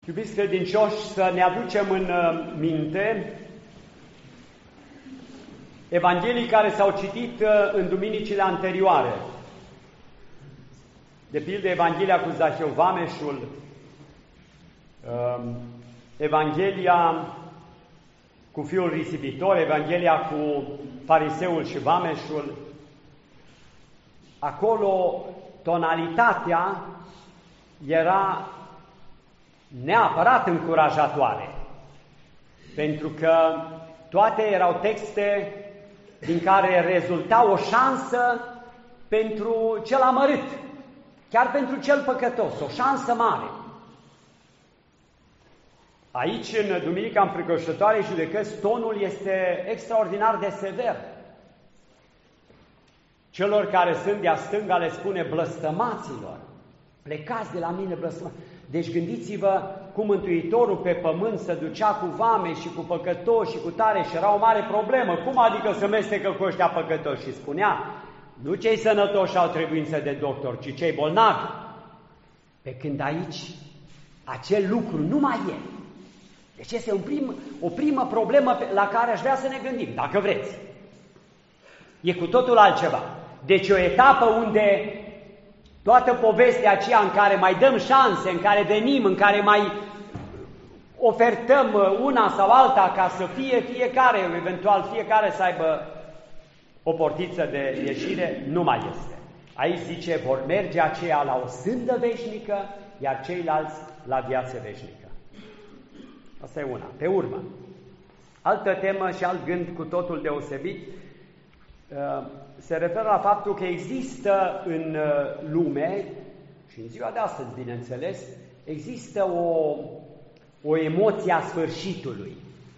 Iubiți credincioși, să ne aducem în minte Evanghelii care s-au citit în duminicile anterioare. De pildă Evanghelia cu Zaheu Vameșul, Evanghelia cu fiul risipitor, Evanghelia cu fariseul și vameșul. Acolo tonalitatea era neapărat încurajatoare, pentru că toate erau texte din care rezulta o șansă pentru cel amărât, chiar pentru cel păcătos, o șansă mare. Aici, în Duminica Înfricoșătoarei Judecăți, tonul este extraordinar de sever. Celor care sunt de-a stânga le spune: blăstămaților, plecați de la mine, blăstămați. Deci gândiți-vă cum Mântuitorul pe pământ se ducea cu vame și cu păcătoși și cu tare și era o mare problemă. Cum adică să mestecă cu ăștia păcătoși? Și spunea: nu cei sănătoși au trebuință de doctor, ci cei bolnavi. Pe când aici acel lucru nu mai e. Deci este o primă problemă la care aș vrea să ne gândim, dacă vreți. E cu totul altceva. Deci o etapă unde toată povestea aceea în care mai dăm șanse, în care venim, în care mai ofertăm una sau alta ca să fie fiecare, eventual fiecare să aibă o portiță de ieșire, nu mai este. Aici zice, vor merge aceia la o sândă veșnică, iar ceilalți la viață veșnică. Asta e una. Pe urmă, altă temă și alt gând cu totul deosebit se referă la faptul că există în lume, și în ziua de astăzi, bineînțeles, există o emoție a sfârșitului,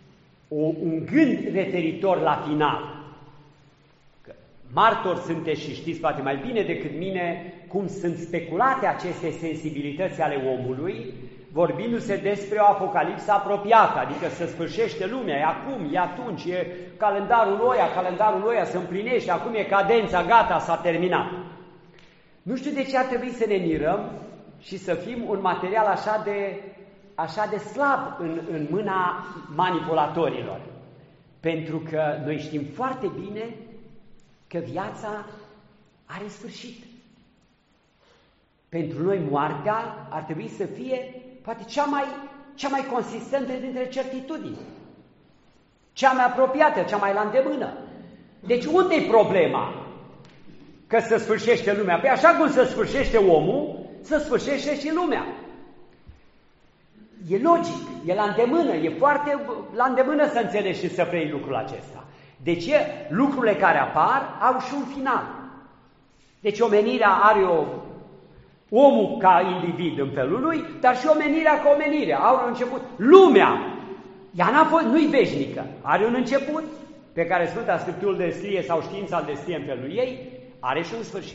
un gând referitor la final. Că martori sunteți și știți poate mai bine decât mine cum sunt speculate aceste sensibilități ale omului, vorbindu-se despre o apocalipsă apropiată, adică se sfârșește lumea, e acum, e atunci, e calendarul ăia se împlinește, acum e cadența, gata, s-a terminat. Nu știu de ce ar trebui să ne mirăm și să fim un material așa de slab în mâna manipulatorilor. Pentru că noi știm foarte bine că viața are sfârșit. Pentru noi moartea ar trebui să fie poate cea mai consistentă dintre certitudini, cea mai apropiată, cea mai la îndemână. Deci unde-i problema că se sfârșește lumea? Păi așa cum se sfârșește omul, se sfârșește și lumea. E logic, e la îndemână, e foarte la îndemână să înțelegi și să vrei lucrul acesta. Deci lucrurile care apar au și un final. Deci omenirea are omul ca individ în felul lui, dar și omenirea ca omenire. Are un început. Lumea, ea nu-i veșnică. Are un început pe care Sfânta Scriptură îl descrie sau știința îl descrie în felul ei, are și un sfârșit.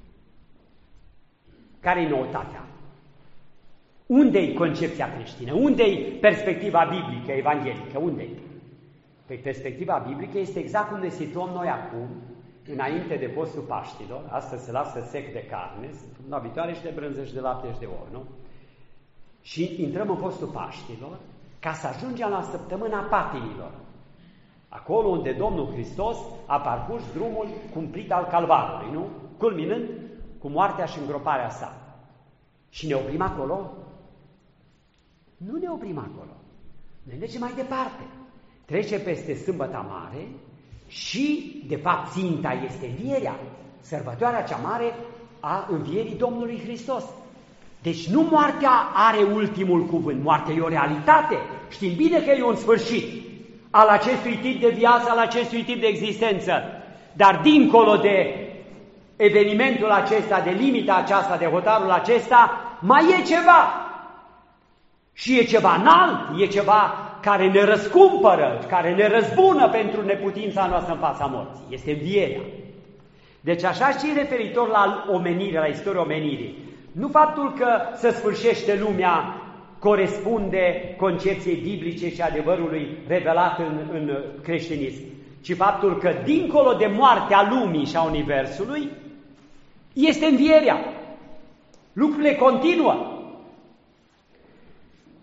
Care-i noutatea? Unde-i concepția creștină? Unde-i perspectiva biblică, evanghelică? Unde-i? Păi perspectiva biblică este exact cum ne situăm noi acum, înainte de postul Paștilor. Astăzi se lasă sec de carne, săptămâna viitoare și de brânză și de lapte și de ouă, nu? Și intrăm în postul Paștilor ca să ajungem la săptămâna patimilor. Acolo unde Domnul Hristos a parcurs drumul cumplit al Calvarului, nu? Culminând cu moartea și îngroparea sa. Și ne oprim acolo? Nu ne oprim acolo. Noi mergem mai departe. Trece peste Sâmbăta Mare și, de fapt, ținta este învierea, sărbătoarea cea mare a învierii Domnului Hristos. Deci nu moartea are ultimul cuvânt, moartea e o realitate. Știm bine că e un sfârșit al acestui tip de viață, al acestui tip de existență. Dar dincolo de evenimentul acesta, de limita aceasta, de hotarul acesta, mai e ceva. Și e ceva înalt, e ceva care ne răscumpără, care ne răzbună pentru neputința noastră în fața morții. Este învierea. Deci așa și referitor la omenire, la istoria omenirii. Nu faptul că se sfârșește lumea corespunde concepției biblice și adevărului revelat în creștinism, ci faptul că dincolo de moartea lumii și a universului este învierea. Lucrurile continuă.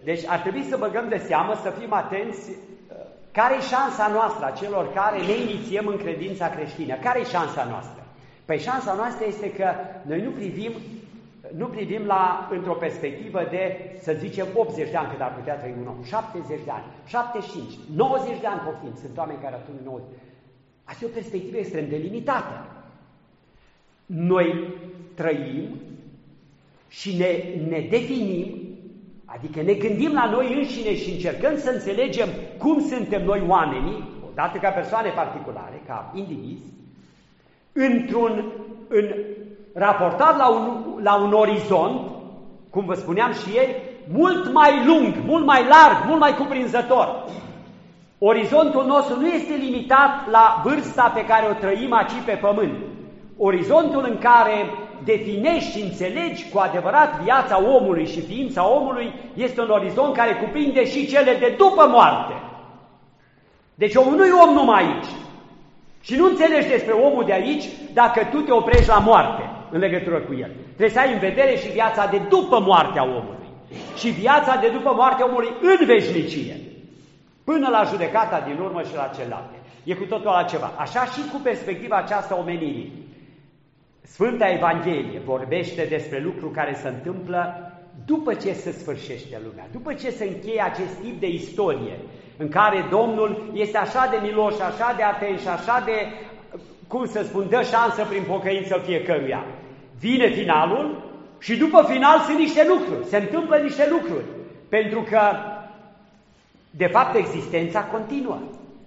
Deci ar trebui să băgăm de seamă, să fim atenți, care e șansa noastră a celor care ne inițiem în credința creștină? Care e șansa noastră? Păi șansa noastră este că noi nu privim într-o perspectivă de, să zicem, 80 de ani cât ar putea trăi un om, 70 de ani, 75, 90 de ani poftim, sunt oameni care atunci 90. Asta e o perspectivă extrem de limitată. Noi trăim și ne definim, adică ne gândim la noi înșine și încercăm să înțelegem cum suntem noi oamenii, odată ca persoane particulare, ca indivizi, raportat la un orizont, cum vă spuneam și ieri, mult mai lung, mult mai larg, mult mai cuprinzător. Orizontul nostru nu este limitat la vârsta pe care o trăim aici pe pământ. Orizontul în care definești și înțelegi cu adevărat viața omului și ființa omului este un orizont care cuprinde și cele de după moarte. Deci omul nu e om numai aici. Și nu înțelegi despre omul de aici dacă tu te oprești la moarte în legătură cu el. Trebuie să ai în vedere și viața de după moartea omului. Și viața de după moartea omului în veșnicie. Până la judecata din urmă și la celelalte. E cu totul altceva. Așa și cu perspectiva aceasta omenirii. Sfânta Evanghelie vorbește despre lucruri care se întâmplă după ce se sfârșește lumea, după ce se încheie acest tip de istorie, în care Domnul este așa de milos, așa de atent și așa de, cum să spun, dă șansă prin pocăință fiecăruia. Vine finalul și după final sunt niște lucruri, se întâmplă niște lucruri, pentru că, de fapt, existența continuă.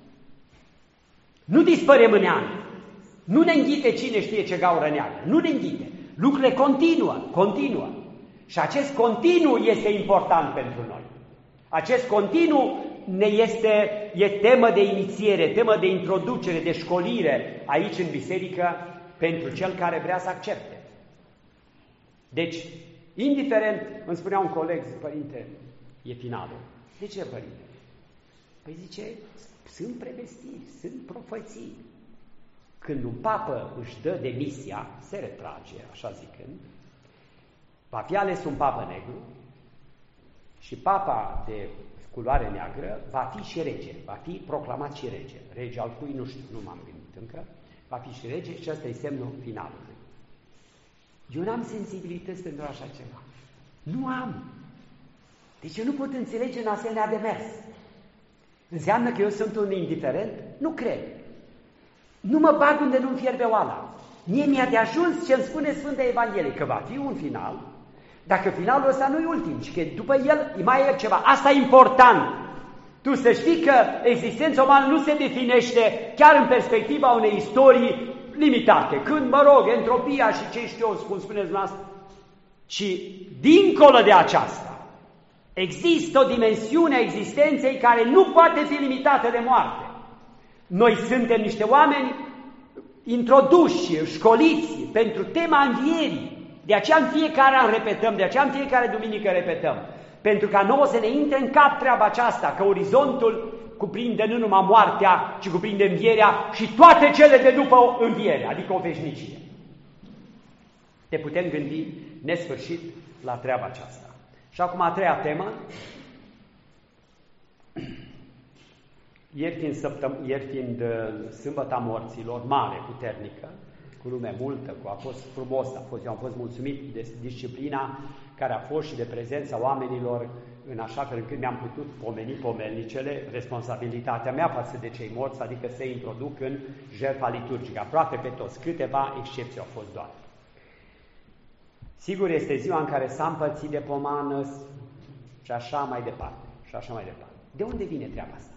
Nu dispărem în ani. Nu ne înghite cine știe ce gaură neagră, nu ne înghite. Lucrurile continuă. Și acest continuu este important pentru noi. Acest continuu e temă de inițiere, temă de introducere, de școlire aici în biserică pentru cel care vrea să accepte. Deci, indiferent, îmi spunea un coleg, zic, părinte, e finalul. De ce, părinte? Păi zice, sunt prevestiri, sunt profății. Când un papă își dă demisia, se retrage, așa zicând, va fi ales un papă negru și papa de culoare neagră va fi și rege, va fi proclamat și rege. Rege al cui nu știu, nu m-am gândit încă, va fi și rege și ăsta e semnul finalului. Eu n-am sensibilități pentru așa ceva. Nu am. Deci eu nu pot înțelege în asemenea demers. Înseamnă că eu sunt un indiferent? Nu cred. Nu mă bag unde nu-mi fierbe oala. Mie mi-a de ajuns ce îmi spune Sfânta Evanghelie, că va fi un final, dacă finalul ăsta nu e ultim, și că după el mai e ceva. Asta e important. Tu să știi că existența umană nu se definește chiar în perspectiva unei istorii limitate. Când, mă rog, entropia și ce știu eu, cum spuneți noastră, ci dincolo de aceasta există o dimensiune a existenței care nu poate fi limitată de moarte. Noi suntem niște oameni introduși, școliți pentru tema învierii. De aceea în fiecare an repetăm, de aceea în fiecare duminică repetăm. Pentru ca nouă să ne intre în cap treaba aceasta, că orizontul cuprinde nu numai moartea, ci cuprinde învierea și toate cele de după înviere, adică o veșnicie. Te putem gândi nesfârșit la treaba aceasta. Și acum a treia temă. Ieri fiind sâmbăta morților, mare, puternică, cu lume multă, a fost frumos, eu am fost mulțumit de disciplina care a fost și de prezența oamenilor, în așa fel încât mi-am putut pomeni pomelnicele, responsabilitatea mea față de cei morți, adică să introduc în jertfa liturgică, aproape pe toți, câteva excepții au fost doar. Sigur, este ziua în care s-a împărțit de pomană și așa mai departe, De unde vine treaba asta?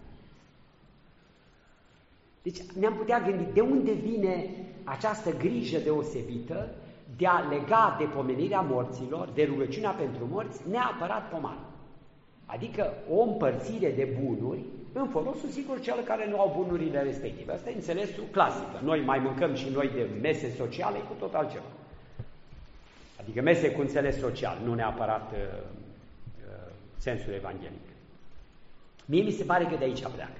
Deci ne-am putea gândi de unde vine această grijă deosebită de a lega de pomenirea morților, de rugăciunea pentru morți, neapărat pomană. Adică o împărțire de bunuri în folosul, sigur, celor care nu au bunurile respective. Asta e înțelesul clasic. Noi mai mâncăm și noi de mese sociale, cu tot altceva. Adică mese cu înțeles social, nu neapărat sensul evanghelic. Mie mi se pare că de aici pleacă.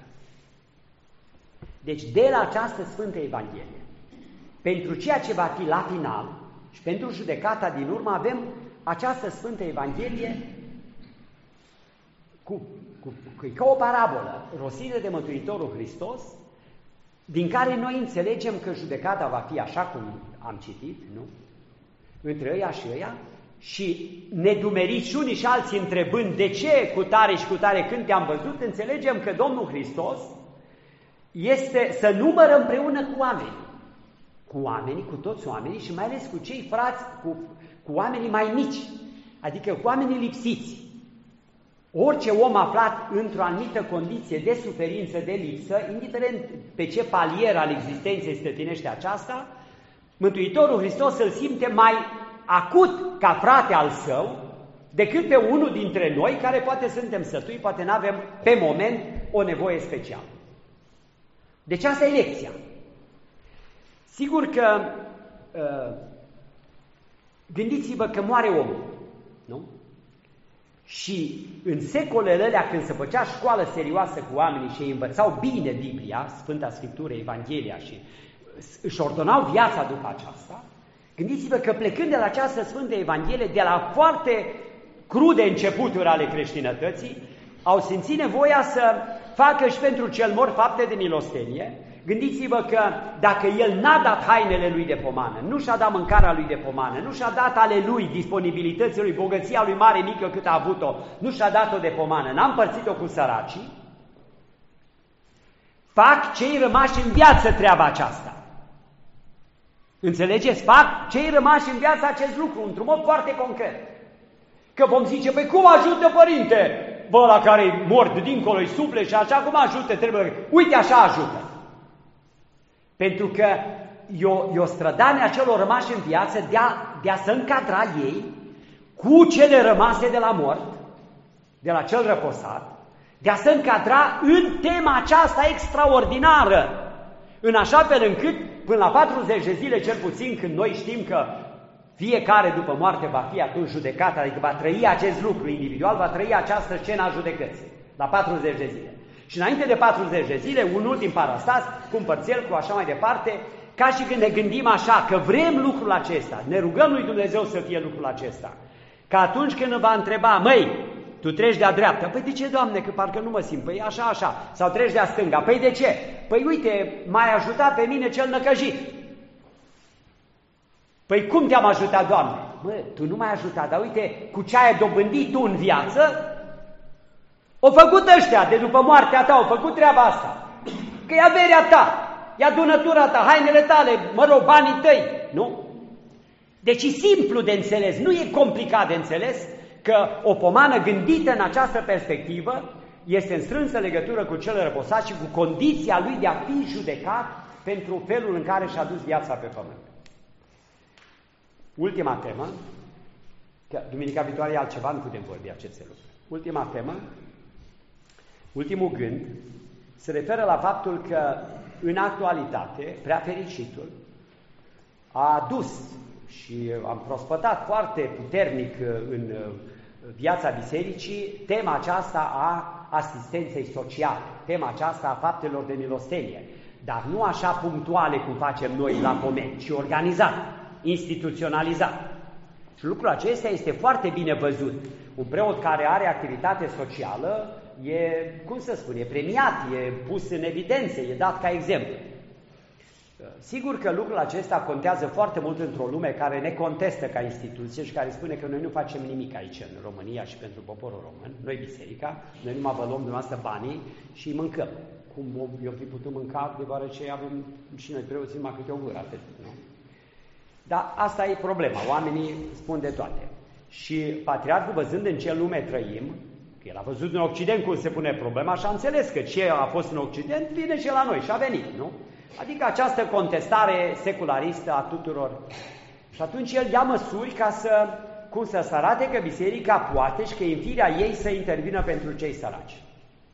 Deci de la această Sfântă Evanghelie, pentru ceea ce va fi la final și pentru judecata din urmă, avem această Sfântă Evanghelie e ca o parabolă rostită de Mântuitorul Hristos, din care noi înțelegem că judecata va fi așa cum am citit, nu? Între ăia și ăia, și nedumeriți și unii și alții întrebând de ce cu tare și cu tare când te-am văzut, înțelegem că Domnul Hristos este să numără împreună cu oamenii. Cu oamenii, cu toți oamenii și mai ales cu cei frați, cu oamenii mai mici, adică cu oamenii lipsiți. Orice om aflat într-o anumită condiție de suferință, de lipsă, indiferent pe ce palier al existenței stătinește aceasta, Mântuitorul Hristos îl simte mai acut ca frate al său decât pe unul dintre noi care poate suntem sătui, poate nu avem pe moment o nevoie specială. Deci asta e lecția. Sigur că gândiți-vă că moare omul, nu? Și în secolele alea când se făcea școală serioasă cu oamenii și ei învățau bine Biblia, Sfânta Scriptură, Evanghelia și își ordonau viața după aceasta, gândiți-vă că plecând de la această Sfântă Evanghelie, de la foarte crude începuturi ale creștinătății, au simțit nevoia să facă și pentru cel mort fapte de milostenie. Gândiți-vă că dacă el n-a dat hainele lui de pomană, nu și-a dat mâncarea lui de pomană, nu și-a dat ale lui, disponibilității lui, bogăția lui mare, mică cât a avut-o, nu și-a dat-o de pomană, n-a împărțit-o cu săracii, fac cei rămași în viață treaba aceasta. Înțelegeți? Fac cei rămași în viață acest lucru, într-un mod foarte concret. Că vom zice, păi cum ajută, părinte? Bă, ăla care-i mort dincolo, îi suple și așa, cum ajută? Trebuie... Uite, așa ajută. Pentru că e o strădanie a celor rămași în viață de a se încadra ei cu cele rămase de la mort, de la cel răposat, de a se încadra în tema aceasta extraordinară, în așa fel încât, până la 40 de zile cel puțin, când noi știm că fiecare după moarte va fi atunci judecat, adică va trăi acest lucru individual, va trăi această scenă a judecății, la 40 de zile. Și înainte de 40 de zile, un ultim parastas, cu împărțel, cu așa mai departe, ca și când ne gândim așa, că vrem lucrul acesta, ne rugăm lui Dumnezeu să fie lucrul acesta, că atunci când va întreba, măi, tu treci de-a dreapta, păi de ce, Doamne, că parcă nu mă simt, păi așa, așa, sau treci de-a stânga, păi de ce? Păi uite, m-ai ajutat pe mine cel năcăjit. Păi cum te-am ajutat, Doamne? Mă, tu nu m-ai ajutat, dar uite, cu ce ai dobândit tu în viață, au făcut ăștia, de după moartea ta, au făcut treaba asta. Că e averea ta, e adunătura ta, hainele tale, mă rog, banii tăi, nu? Deci e simplu de înțeles, nu e complicat de înțeles că o pomană gândită în această perspectivă este în strânsă legătură cu cel răposat și cu condiția lui de a fi judecat pentru felul în care și-a dus viața pe pământ. Ultima temă, că duminica viitoare e altceva, nu putem vorbi aceste lucruri. Ultima temă, ultimul gând, se referă la faptul că în actualitate, prea fericitul a adus și am prospătat foarte puternic în viața bisericii tema aceasta a asistenței sociale, tema aceasta a faptelor de milostenie, dar nu așa punctuale cum facem noi la pomeni, ci organizat, instituționalizat. Și lucrul acesta este foarte bine văzut. Un preot care are activitate socială e, cum să spun, e premiat, e pus în evidență, e dat ca exemplu. Sigur că lucrul acesta contează foarte mult într-o lume care ne contestă ca instituție și care spune că noi nu facem nimic aici în România și pentru poporul român, noi biserica, noi numai vă luăm dumneavoastră banii și îi mâncăm. Cum eu fi putut mânca, deoarece avem și noi preoții numai câte o gură atât, nu? Dar asta e problema, oamenii spun de toate. Și Patriarhul, văzând în ce lume trăim, că el a văzut în Occident cum se pune problema și a înțeles că ce a fost în Occident vine și la noi și a venit, nu? Adică această contestare secularistă a tuturor. Și atunci el ia măsuri ca să arate că biserica poate și că e în firea ei să intervină pentru cei săraci.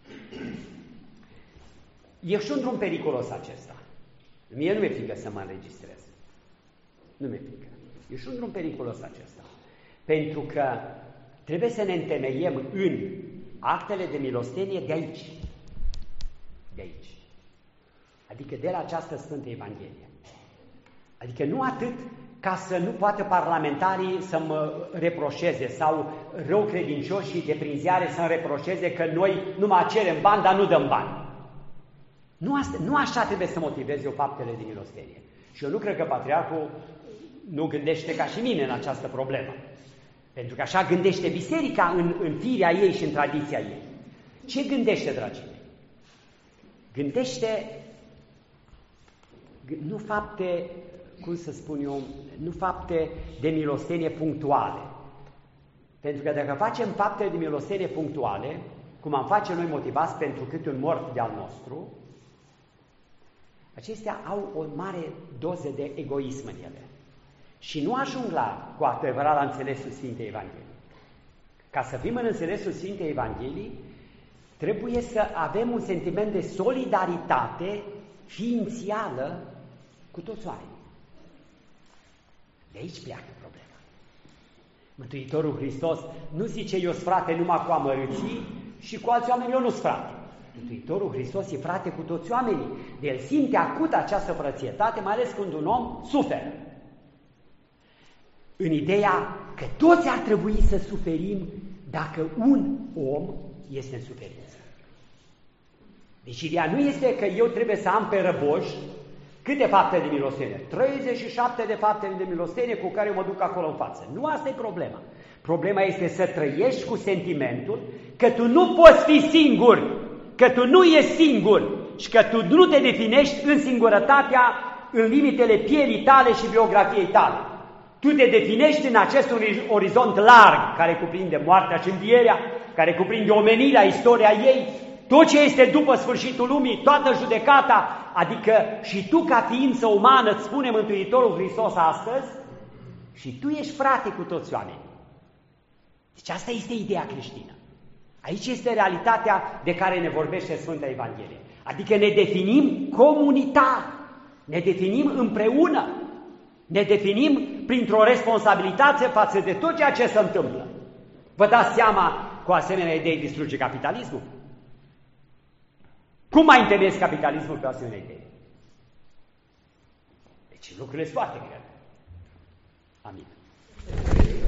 E și un drum periculos acesta. Mie nu mi-e frică să mă înregistrez. Nu mi-e frică. E și un drum periculos acesta. Pentru că trebuie să ne întemeiem în actele de milostenie de aici. De aici. Adică de la această Sfântă Evanghelie. Adică nu atât ca să nu poată parlamentarii să mă reproșeze sau răucredincioșii de prin ziare să-mi reproșeze că noi numai cerem bani, dar nu dăm bani. Nu așa trebuie să motiveze faptele din milostenie. Și eu nu cred că Patriarhul nu gândește ca și mine în această problemă. Pentru că așa gândește biserica în firea ei și în tradiția ei. Ce gândește, dragii mei? Gândește nu fapte, cum să spun eu, nu fapte de milostenie punctuale. Pentru că dacă facem fapte de milostenie punctuale, cum am face noi motivați pentru câte un mort de-al nostru, acestea au o mare doză de egoism în ele. Și nu ajung cu adevărat la înțelesul Sfintei Evangheliei. Ca să fim în înțelesul Sfintei Evangheliei, trebuie să avem un sentiment de solidaritate ființială cu toți oamenii. De aici pleacă problema. Mântuitorul Hristos nu zice eu-s frate numai cu amărâții și cu alți oameni eu nu-s frate. Mântuitorul Hristos e frate cu toți oamenii. De el simte acut această frățietate, mai ales când un om suferă. În ideea că toți ar trebui să suferim dacă un om este în suferință. Deci ideea nu este că eu trebuie să am pe răboș câte fapte de milostenie? 37 de fapte de milostenie cu care eu mă duc acolo în față. Nu asta e problema. Problema este să trăiești cu sentimentul că tu nu poți fi singur, că tu nu ești singur și că tu nu te definești în singurătatea, în limitele pielii tale și biografiei tale. Tu te definești în acest orizont larg, care cuprinde moartea și învierea, care cuprinde omenirea, istoria ei, tot ce este după sfârșitul lumii, toată judecata, adică și tu ca ființă umană, îți spune Mântuitorul Hristos astăzi, și tu ești frate cu toți oamenii. Deci asta este ideea creștină. Aici este realitatea de care ne vorbește Sfânta Evanghelie. Adică ne definim comunitar, ne definim împreună, ne definim printr-o responsabilitate față de tot ceea ce se întâmplă. Vă dați seama, cu asemenea idei distruge capitalismul? Cum mai întemeiezi capitalismul pe o asemenea idee? Deci lucrurile sunt foarte grele. Amin.